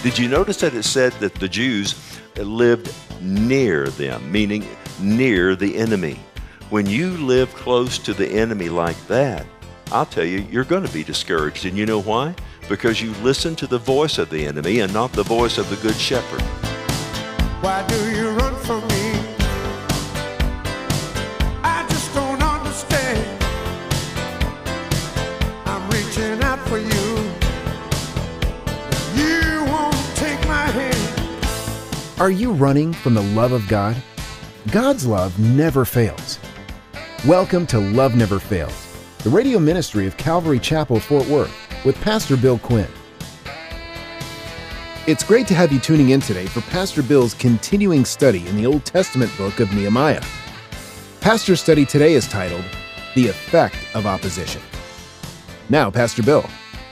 Did you notice that it said that the Jews lived near them, meaning near the enemy? When you live close to the enemy like that, I'll tell you, you're going to be discouraged. And you know why? Because you listen to the voice of the enemy and not the voice of the good shepherd. Why do you run from me? I just don't understand. I'm reaching out for you. You won't take my hand. Are you running from the love of God? God's love never fails. Welcome to Love Never Fails, the radio ministry of Calvary Chapel, Fort Worth, with Pastor Bill Quinn. It's great to have you tuning in today for Pastor Bill's continuing study in the Old Testament book of Nehemiah. Pastor's study today is titled, The Effect of Opposition. Now, Pastor Bill.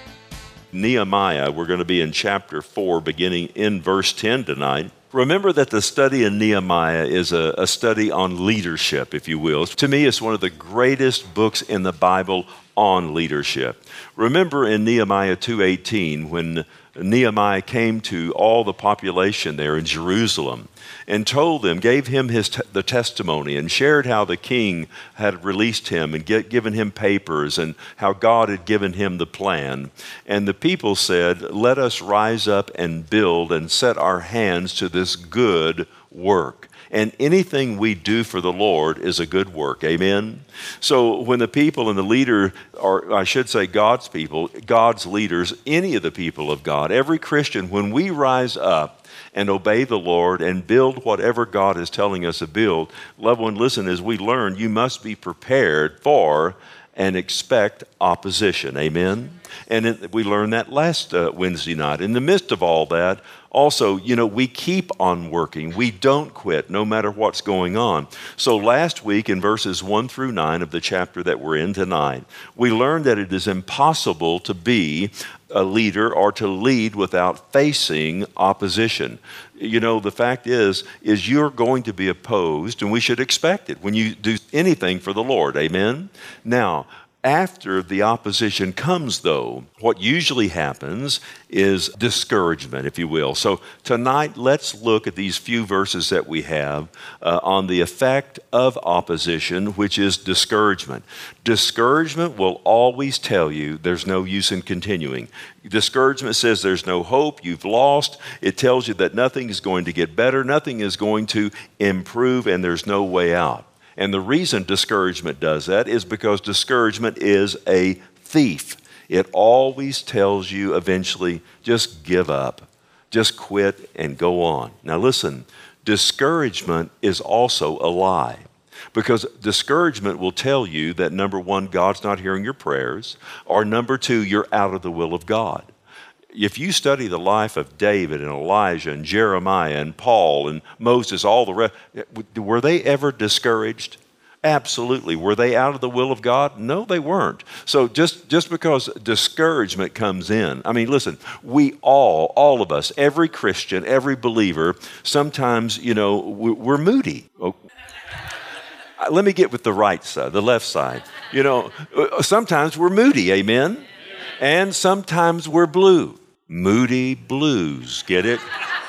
Nehemiah, we're going to be in chapter 4, beginning in verse 10 tonight. Remember that the study in Nehemiah is a study on leadership, if you will. To me, it's one of the greatest books in the Bible on leadership. Remember in Nehemiah 2:18, when Nehemiah came to all the population there in Jerusalem and told them, gave him the testimony and shared how the king had released him and given him papers and how God had given him the plan. And the people said, let us rise up and build and set our hands to this good work. And anything we do for the Lord is a good work. Amen? So when the people and the leader, or I should say God's people, God's leaders, any of the people of God, every Christian, when we rise up and obey the Lord and build whatever God is telling us to build, loved one, listen, as we learn, you must be prepared for and expect opposition. Amen? And we learned that last Wednesday night. In the midst of all that, also, we keep on working. We don't quit no matter what's going on. So last week in verses 1 through 9 of the chapter that we're in tonight, we learned that it is impossible to be a leader or to lead without facing opposition. The fact is you're going to be opposed, and we should expect it when you do anything for the Lord. Amen? Now, after the opposition comes, though, what usually happens is discouragement, if you will. So tonight, let's look at these few verses that we have on the effect of opposition, which is discouragement. Discouragement will always tell you there's no use in continuing. Discouragement says there's no hope, you've lost. It tells you that nothing is going to get better, nothing is going to improve, and there's no way out. And the reason discouragement does that is because discouragement is a thief. It always tells you eventually, just give up, just quit and go on. Now listen, discouragement is also a lie. Because discouragement will tell you that number one, God's not hearing your prayers, or number two, you're out of the will of God. If you study the life of David and Elijah and Jeremiah and Paul and Moses, all the rest, were they ever discouraged? Absolutely. Were they out of the will of God? No, they weren't. So just because discouragement comes in, listen, we all of us, every Christian, every believer, sometimes, we're moody. Let me get with the right side, the left side. Sometimes we're moody, amen? And sometimes we're blue. Moody blues, get it?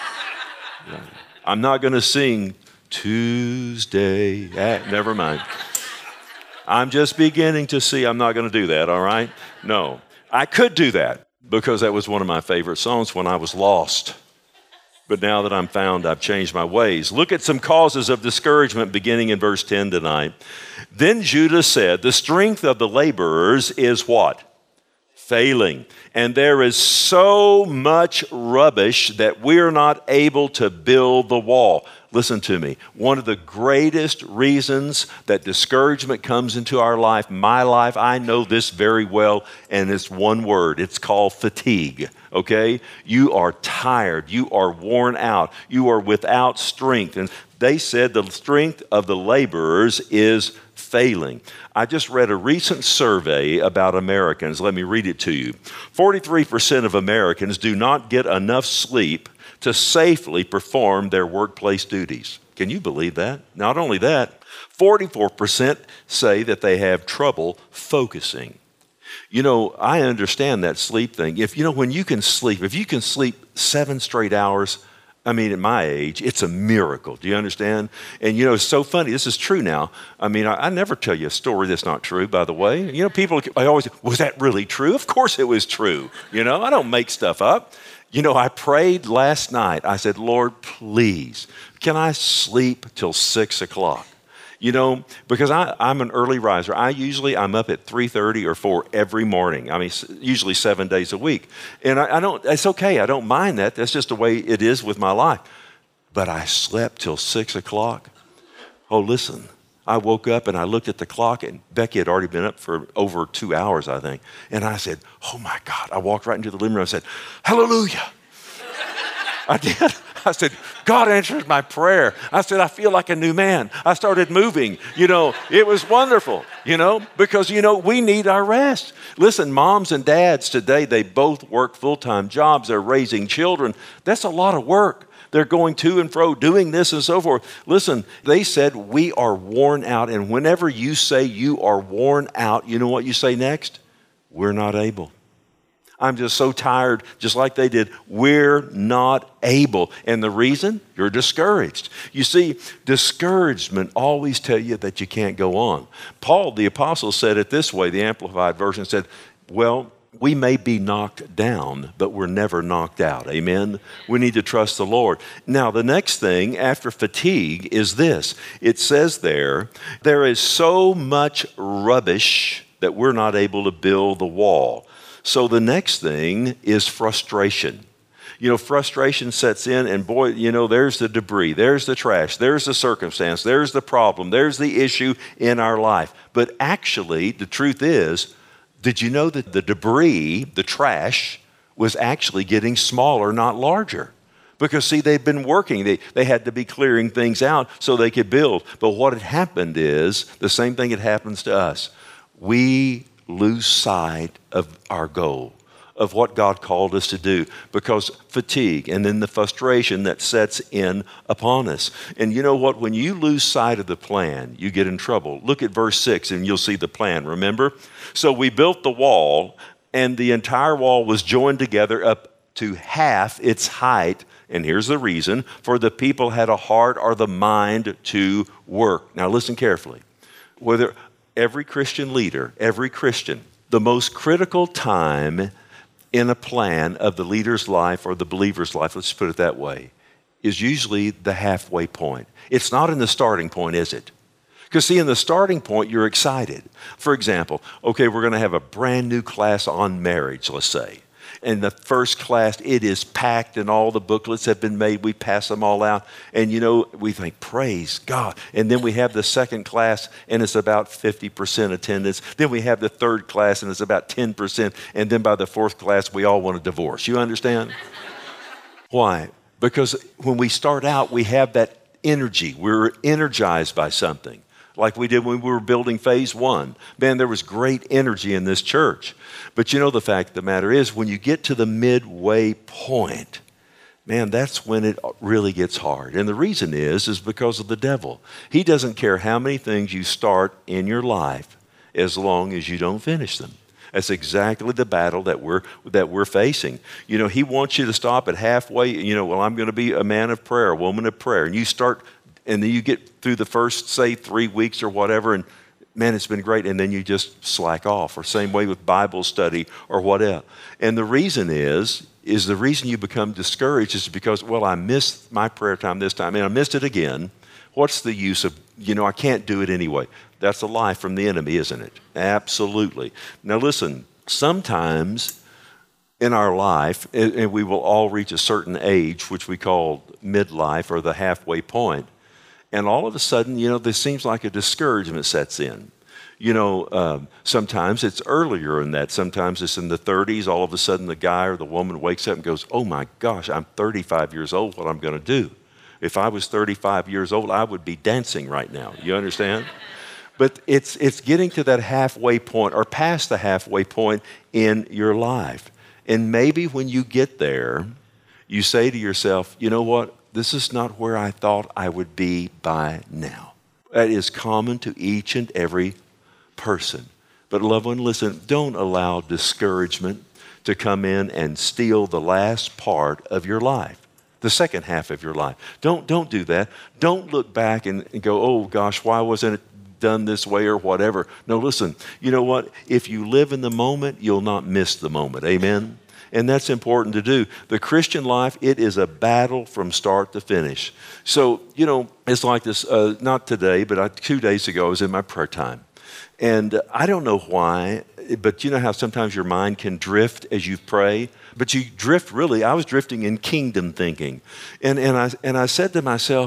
I'm not going to sing Tuesday. Never mind. I'm just beginning to see I'm not going to do that, all right? No. I could do that because that was one of my favorite songs when I was lost. But now that I'm found, I've changed my ways. Look at some causes of discouragement beginning in verse 10 tonight. Then Judah said, the strength of the laborers is what? Failing. And there is so much rubbish that we're not able to build the wall. Listen to me. One of the greatest reasons that discouragement comes into our life, my life, I know this very well, and it's one word. It's called fatigue, okay? You are tired. You are worn out. You are without strength. And they said the strength of the laborers is failing. I just read a recent survey about Americans. Let me read it to you. 43% of Americans do not get enough sleep to safely perform their workplace duties. Can you believe that? Not only that, 44% say that they have trouble focusing. You know, I understand that sleep thing. When you can sleep, if you can sleep 7 straight hours, I mean, at my age, it's a miracle. Do you understand? And, it's so funny. This is true now. I mean, I never tell you a story that's not true, by the way. People, I always, was that really true? Of course it was true. I don't make stuff up. I prayed last night. I said, Lord, please, can I sleep till 6 o'clock? Because I'm an early riser. I'm up at 3:30 or 4 every morning. I mean, usually 7 days a week. And it's okay. I don't mind that. That's just the way it is with my life. But I slept till 6 o'clock. Oh, listen, I woke up and I looked at the clock, and Becky had already been up for over 2 hours, I think. And I said, oh my God. I walked right into the living room and said, hallelujah. I did. I said, God answered my prayer. I said, I feel like a new man. I started moving. It was wonderful, because, we need our rest. Listen, moms and dads today, they both work full-time jobs. They're raising children. That's a lot of work. They're going to and fro, doing this and so forth. Listen, they said, we are worn out. And whenever you say you are worn out, you know what you say next? We're not able. I'm just so tired, just like they did. We're not able. And the reason? You're discouraged. You see, discouragement always tell you that you can't go on. Paul, the apostle, said it this way. The Amplified Version said, well, we may be knocked down, but we're never knocked out. Amen? We need to trust the Lord. Now, the next thing after fatigue is this. It says there is so much rubbish that we're not able to build the wall. So the next thing is frustration. Frustration sets in, and boy, there's the debris, there's the trash, there's the circumstance, there's the problem, there's the issue in our life. But actually, the truth is, did you know that the debris, the trash, was actually getting smaller, not larger? Because, see, they'd been working. They had to be clearing things out so they could build. But what had happened is the same thing that happens to us. We lose sight of our goal, of what God called us to do, because fatigue and then the frustration that sets in upon us. And you know what? When you lose sight of the plan, you get in trouble. Look at verse 6 and you'll see the plan, remember? So we built the wall, and the entire wall was joined together up to half its height. And here's the reason: for the people had a heart or the mind to work. Now listen carefully. Whether every Christian leader, every Christian, the most critical time in a plan of the leader's life or the believer's life, let's put it that way, is usually the halfway point. It's not in the starting point, is it? Because see, in the starting point, you're excited. For example, okay, we're going to have a brand new class on marriage, let's say. And the first class, it is packed and all the booklets have been made. We pass them all out. And we think, praise God. And then we have the second class and it's about 50% attendance. Then we have the third class and it's about 10%. And then by the fourth class, we all want a divorce. You understand? Why? Because when we start out, we have that energy. We're energized by something. Like we did when we were building phase 1. Man, there was great energy in this church. But the fact of the matter is, when you get to the midway point, man, that's when it really gets hard. And the reason is because of the devil. He doesn't care how many things you start in your life as long as you don't finish them. That's exactly the battle that we're facing. He wants you to stop at halfway. Well, I'm going to be a man of prayer, a woman of prayer. And you start, and then you get through the first, say, 3 weeks or whatever, and man, it's been great, and then you just slack off. Or same way with Bible study or whatever. And the reason is the reason you become discouraged is because, well, I missed my prayer time this time, and I missed it again. What's the use of, I can't do it anyway. That's a lie from the enemy, isn't it? Absolutely. Now listen, sometimes in our life, and we will all reach a certain age, which we call midlife or the halfway point, and all of a sudden, there seems like a discouragement sets in. Sometimes it's earlier in that. Sometimes it's in the 30s. All of a sudden, the guy or the woman wakes up and goes, oh my gosh, I'm 35 years old. What I'm going to do? If I was 35 years old, I would be dancing right now. You understand? But it's getting to that halfway point or past the halfway point in your life. And maybe when you get there, you say to yourself, you know what? This is not where I thought I would be by now. That is common to each and every person. But loved one, listen, don't allow discouragement to come in and steal the last part of your life, the second half of your life. Don't do that. Don't look back and go, oh gosh, why wasn't it done this way or whatever? No, listen, you know what? If you live in the moment, you'll not miss the moment. Amen? And that's important to do. The Christian life, it is a battle from start to finish. So, it's like this, not today, but 2 days ago, I was in my prayer time. And I don't know why, but you know how sometimes your mind can drift as you pray? But you drift really, I was drifting in kingdom thinking. And I said to myself,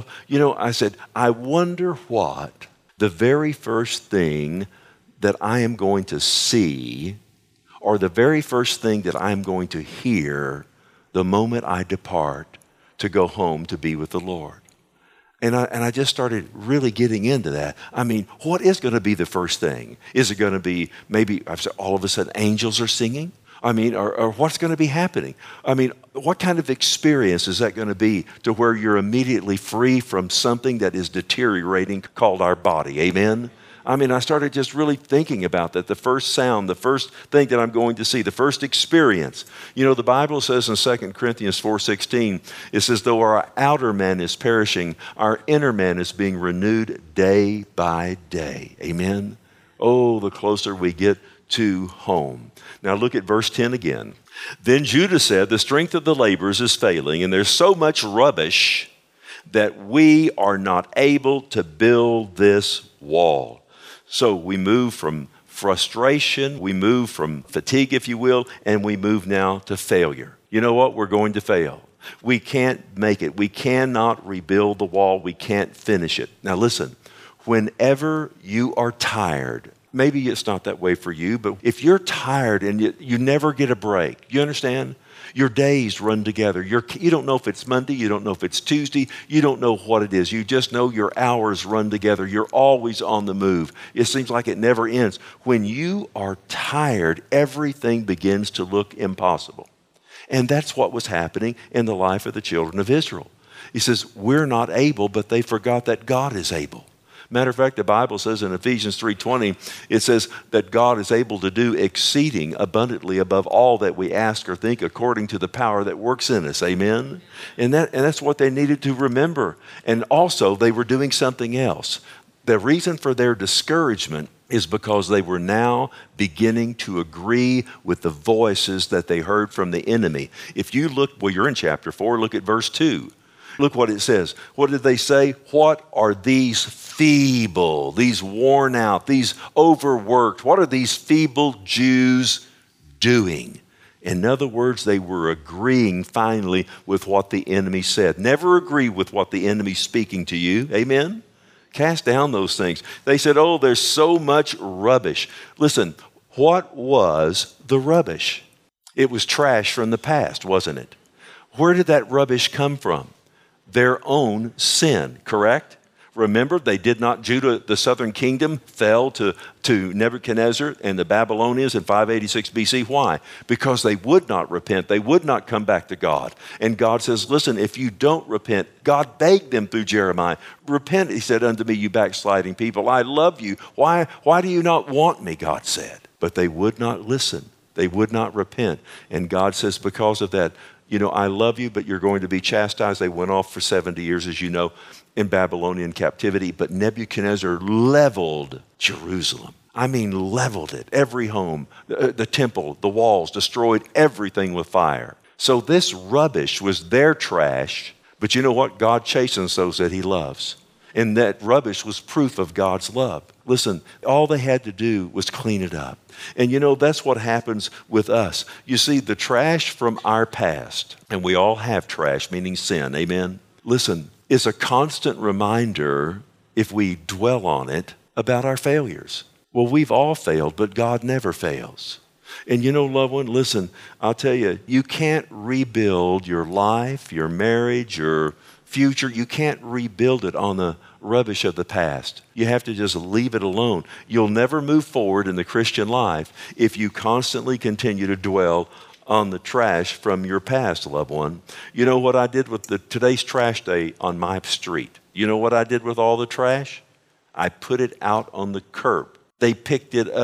I wonder what the very first thing that I am going to see, or the very first thing that I'm going to hear the moment I depart to go home to be with the Lord. And I just started really getting into that. I mean, what is going to be the first thing? Is it going to be maybe all of a sudden angels are singing? I mean, or what's going to be happening? I mean, what kind of experience is that going to be to where you're immediately free from something that is deteriorating called our body? Amen? I mean, I started just really thinking about that. The first sound, the first thing that I'm going to see, the first experience. The Bible says in 2 Corinthians 4:16, it says, though our outer man is perishing, our inner man is being renewed day by day. Amen? Oh, the closer we get to home. Now look at verse 10 again. Then Judah said, the strength of the laborers is failing, and there's so much rubbish that we are not able to build this wall. So we move from frustration, we move from fatigue, if you will, and we move now to failure. You know what? We're going to fail. We can't make it. We cannot rebuild the wall. We can't finish it. Now listen, whenever you are tired, maybe it's not that way for you, but if you're tired and you never get a break, you understand? Your days run together. You don't know if it's Monday. You don't know if it's Tuesday. You don't know what it is. You just know your hours run together. You're always on the move. It seems like it never ends. When you are tired, everything begins to look impossible. And that's what was happening in the life of the children of Israel. He says, we're not able, but they forgot that God is able. Matter of fact, the Bible says in Ephesians 3:20, it says that God is able to do exceeding abundantly above all that we ask or think according to the power that works in us. Amen? And that's what they needed to remember. And also, they were doing something else. The reason for their discouragement is because they were now beginning to agree with the voices that they heard from the enemy. If you look, you're in chapter 4, look at verse 2. Look what it says. What did they say? What are these feeble, these worn out, these overworked, what are these feeble Jews doing? In other words, they were agreeing finally with what the enemy said. Never agree with what the enemy's speaking to you. Amen? Cast down those things. They said, oh, there's so much rubbish. Listen, what was the rubbish? It was trash from the past, wasn't it? Where did that rubbish come from? Their own sin, correct? Remember, Judah, the southern kingdom, fell to Nebuchadnezzar and the Babylonians in 586 BC. Why? Because they would not repent. They would not come back to God. And God says, listen, if you don't repent, God begged them through Jeremiah. Repent, he said unto me, you backsliding people. I love you. Why do you not want me, God said. But they would not listen. They would not repent. And God says, because of that, I love you, but you're going to be chastised. They went off for 70 years, as you know, in Babylonian captivity. But Nebuchadnezzar leveled Jerusalem. I mean, leveled it. Every home, the temple, the walls, destroyed everything with fire. So this rubbish was their trash. But you know what? God chastens those that he loves. And that rubbish was proof of God's love. Listen, all they had to do was clean it up. And that's what happens with us. You see, the trash from our past, and we all have trash, meaning sin, amen? Listen, is a constant reminder, if we dwell on it, about our failures. Well, we've all failed, but God never fails. And loved one, listen, I'll tell you, you can't rebuild your life, your marriage, your future. You can't rebuild it on the rubbish of the past. You have to just leave it alone. You'll never move forward in the Christian life if you constantly continue to dwell on the trash from your past, loved one. You know what I did with today's trash day on my street? You know what I did with all the trash? I put it out on the curb. They picked it up.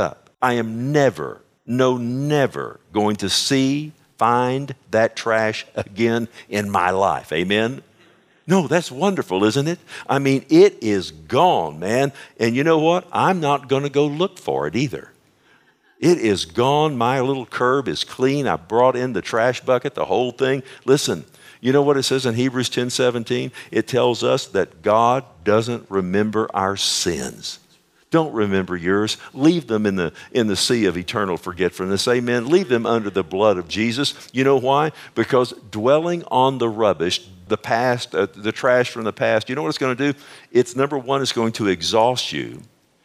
I am never going to find that trash again in my life. Amen? No, that's wonderful, isn't it? I mean, it is gone, man. And you know what? I'm not going to go look for it either. It is gone. My little curb is clean. I brought in the trash bucket, the whole thing. Listen, you know what it says in Hebrews 10:17? It tells us that God doesn't remember our sins. Don't remember yours. Leave them in the sea of eternal forgetfulness. Amen. Leave them under the blood of Jesus. You know why? Because dwelling on the rubbish, the past, the trash from the past, you know what it's going to do? It's number one, it's going to exhaust you.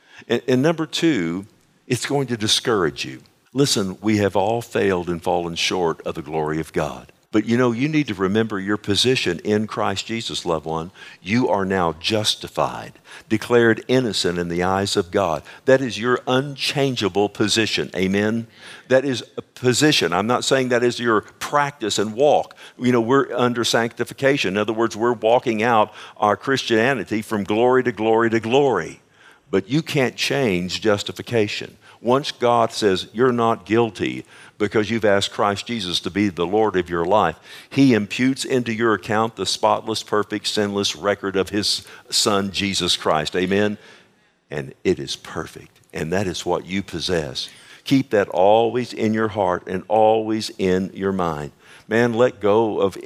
And number two, it's going to discourage you. Listen, we have all failed and fallen short of the glory of God. But you know, you need to remember your position in Christ Jesus, loved one. You are now justified, declared innocent in the eyes of God. That is your unchangeable position. Amen? That is a position. I'm not saying that is your practice and walk. You know, we're under sanctification. In other words, we're walking out our Christianity from glory to glory to glory. But you can't change justification. Once God says you're not guilty because you've asked Christ Jesus to be the Lord of your life, He imputes into your account the spotless, perfect, sinless record of His Son, Jesus Christ. Amen? And it is perfect. And that is what you possess. Keep that always in your heart and always in your mind. Man, let go of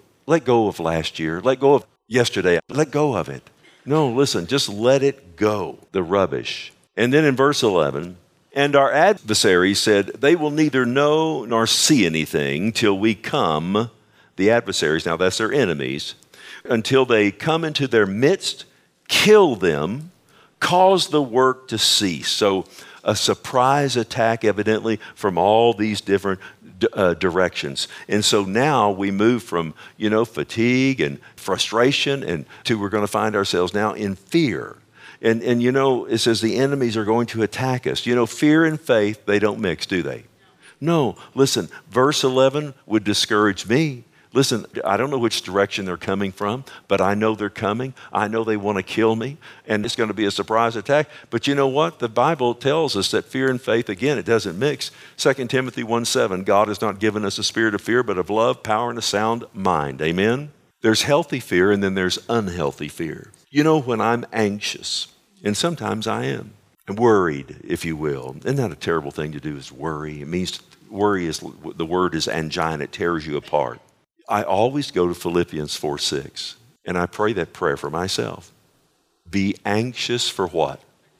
last year. Let go of yesterday. Let go of it. No, listen, just let it go, the rubbish. And then in verse 11, and our adversaries said, they will neither know nor see anything till we come, the adversaries, now that's their enemies, until they come into their midst, kill them, cause the work to cease. So a surprise attack evidently from all these different directions. And so now we move from, fatigue and frustration and to we're going to find ourselves now in fear. And it says the enemies are going to attack us. Fear and faith, they don't mix, do they? No. Listen, verse 11 would discourage me. Listen, I don't know which direction they're coming from, but I know they're coming. I know they want to kill me, and it's going to be a surprise attack. But you know what? The Bible tells us that fear and faith, again, it doesn't mix. 2 Timothy 1:7, God has not given us a spirit of fear, but of love, power, and a sound mind. Amen? There's healthy fear, and then there's unhealthy fear. When I'm anxious, and sometimes I am, and worried, if you will. Isn't that a terrible thing to do, is worry? It means worry is, the word is angina. It tears you apart. I always go to Philippians 4:6, and I pray that prayer for myself. Be anxious for what?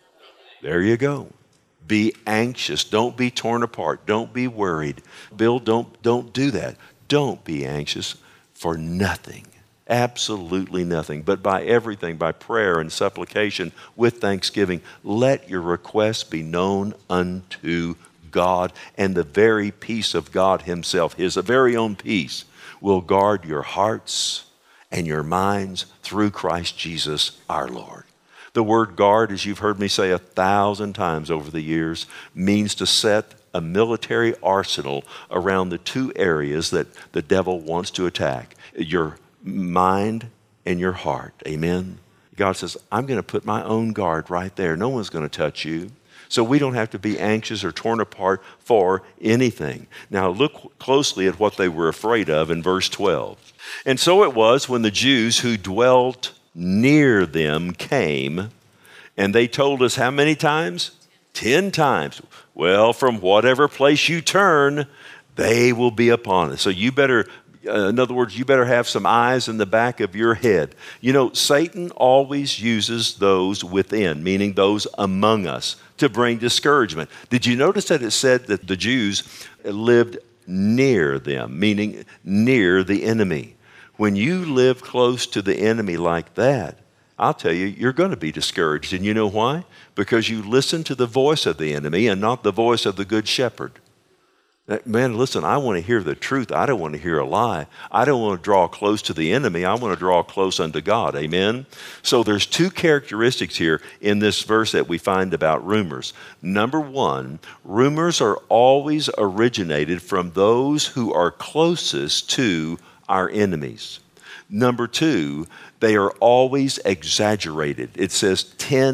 There you go. Be anxious. Don't be torn apart. Don't be worried. Bill, don't do that. Don't be anxious for nothing. Absolutely nothing. But by everything, by prayer and supplication with thanksgiving, let your requests be known unto God, and the very peace of God Himself, His very own peace, will guard your hearts and your minds through Christ Jesus our Lord. The word guard, as you've heard me say 1,000 times over the years, means to set a military arsenal around the two areas that the devil wants to attack, your mind and your heart. Amen? God says, I'm going to put my own guard right there. No one's going to touch you. So we don't have to be anxious or torn apart for anything. Now look closely at what they were afraid of in verse 12. And so it was when the Jews who dwelt near them came, and they told us how many times? 10 times. Well, from whatever place you turn, they will be upon us. So you better, in other words, you better have some eyes in the back of your head. Satan always uses those within, meaning those among us, to bring discouragement. Did you notice that it said that the Jews lived near them, meaning near the enemy? When you live close to the enemy like that, I'll tell you, you're going to be discouraged. And you know why? Because you listen to the voice of the enemy and not the voice of the good shepherd. Man, listen, I want to hear the truth. I don't want to hear a lie. I don't want to draw close to the enemy. I want to draw close unto God. Amen? So there's two characteristics here in this verse that we find about rumors. Number one, rumors are always originated from those who are closest to our enemies. Number two, they are always exaggerated. It says 10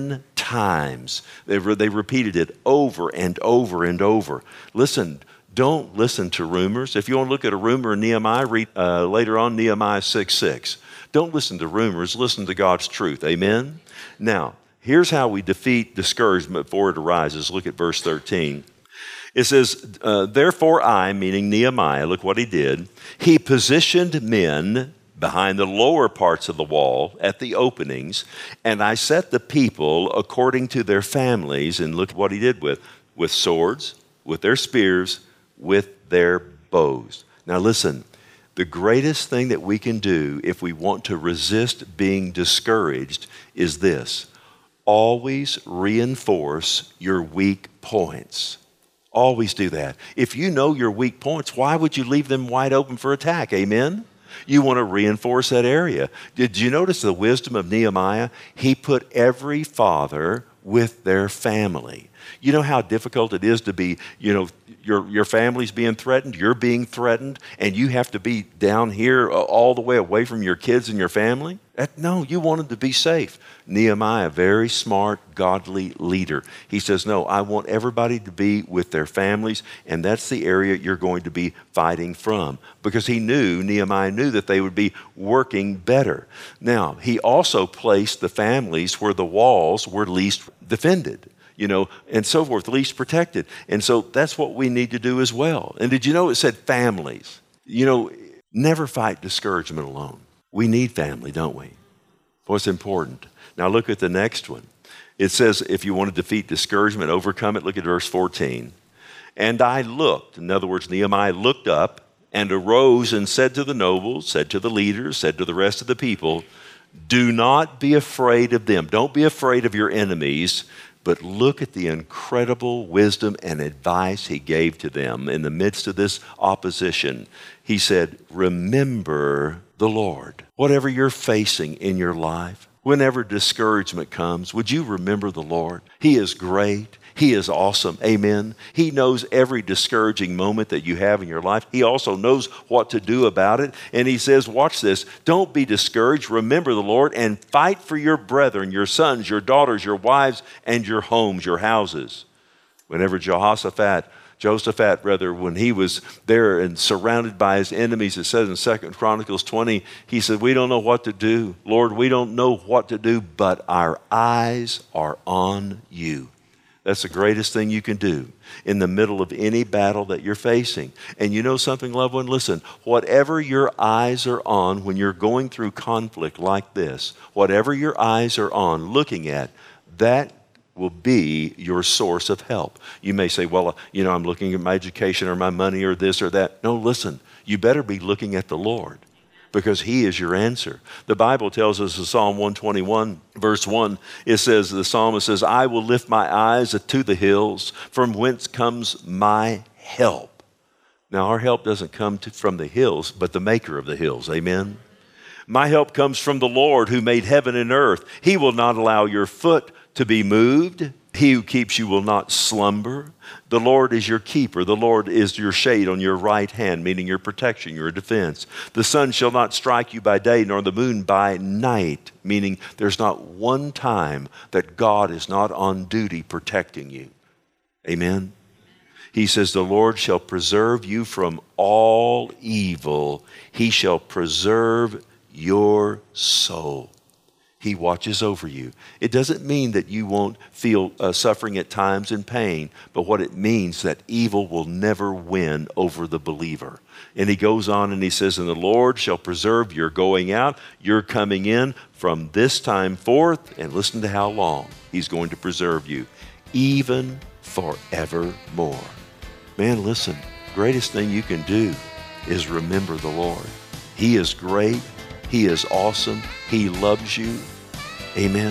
times. They repeated it over and over and over. Listen, don't listen to rumors. If you want to look at a rumor in Nehemiah, read later on Nehemiah 6:6. Don't listen to rumors. Listen to God's truth. Amen? Now, here's how we defeat discouragement before it arises. Look at verse 13. It says, therefore I, meaning Nehemiah, look what he did. He positioned men behind the lower parts of the wall at the openings, and I set the people according to their families, and look what he did with swords, with their spears, with their bows. Now listen, the greatest thing that we can do if we want to resist being discouraged is this: always reinforce your weak points. Always do that. If you know your weak points, why would you leave them wide open for attack? Amen? You want to reinforce that area. Did you notice the wisdom of Nehemiah? He put every father with their family. You know how difficult it is to be, your family's being threatened, you're being threatened, and you have to be down here all the way away from your kids and your family? No, you want them to be safe. Nehemiah, very smart, godly leader. He says, no, I want everybody to be with their families, and that's the area you're going to be fighting from. Because Nehemiah knew that they would be working better. Now, he also placed the families where the walls were least defended, and so forth, least protected. And so that's what we need to do as well. And did you know it said families? Never fight discouragement alone. We need family, don't we? What's important? Now look at the next one. It says, if you want to defeat discouragement, overcome it, look at verse 14. And I looked, in other words, Nehemiah looked up and arose and said to the nobles, said to the leaders, said to the rest of the people, do not be afraid of them. Don't be afraid of your enemies, but look at the incredible wisdom and advice he gave to them in the midst of this opposition. He said, remember the Lord. Whatever you're facing in your life, whenever discouragement comes, would you remember the Lord? He is great. He is awesome. Amen. He knows every discouraging moment that you have in your life. He also knows what to do about it. And he says, watch this, don't be discouraged. Remember the Lord and fight for your brethren, your sons, your daughters, your wives, and your homes, your houses. Whenever Jehoshaphat, when he was there and surrounded by his enemies, it says in 2 Chronicles 20, he said, we don't know what to do. Lord, we don't know what to do, but our eyes are on you. That's the greatest thing you can do in the middle of any battle that you're facing. And you know something, loved one? Listen, whatever your eyes are on when you're going through conflict like this, whatever your eyes are on looking at, that will be your source of help. You may say, well, I'm looking at my education or my money or this or that. No, listen, you better be looking at the Lord, because he is your answer. The Bible tells us in Psalm 121, verse 1, the psalmist says, I will lift my eyes to the hills, from whence comes my help. Now, our help doesn't come from the hills, but the maker of the hills. Amen? My help comes from the Lord who made heaven and earth. He will not allow your foot to be moved. He who keeps you will not slumber. The Lord is your keeper. The Lord is your shade on your right hand, meaning your protection, your defense. The sun shall not strike you by day, nor the moon by night, meaning there's not one time that God is not on duty protecting you. Amen? He says, the Lord shall preserve you from all evil. He shall preserve your soul. He watches over you. It doesn't mean that you won't feel suffering at times and pain, but what it means that evil will never win over the believer. And he goes on and he says, and the Lord shall preserve your going out, your coming in from this time forth, and listen to how long he's going to preserve you, even forevermore. Man, listen, greatest thing you can do is remember the Lord. He is great. He is awesome. He loves you. Amen.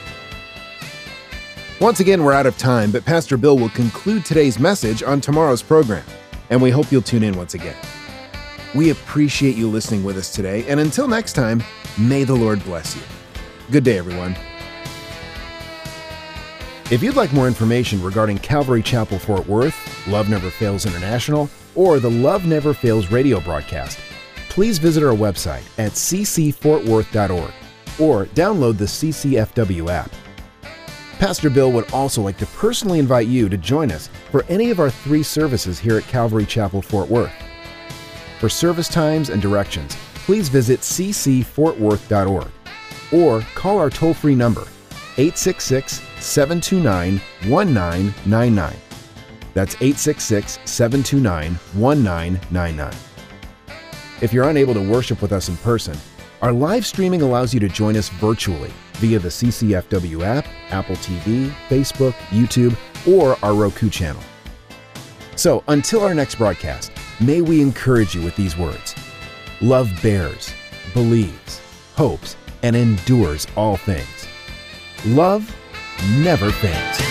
Once again, we're out of time, but Pastor Bill will conclude today's message on tomorrow's program, and we hope you'll tune in once again. We appreciate you listening with us today, and until next time, may the Lord bless you. Good day, everyone. If you'd like more information regarding Calvary Chapel Fort Worth, Love Never Fails International, or the Love Never Fails radio broadcast, please visit our website at ccfortworth.org or download the CCFW app. Pastor Bill would also like to personally invite you to join us for any of our 3 services here at Calvary Chapel, Fort Worth. For service times and directions, please visit ccfortworth.org or call our toll-free number, 866-729-1999. That's 866-729-1999. If you're unable to worship with us in person, our live streaming allows you to join us virtually via the CCFW app, Apple TV, Facebook, YouTube, or our Roku channel. So until our next broadcast, may we encourage you with these words. Love bears, believes, hopes, and endures all things. Love never fails.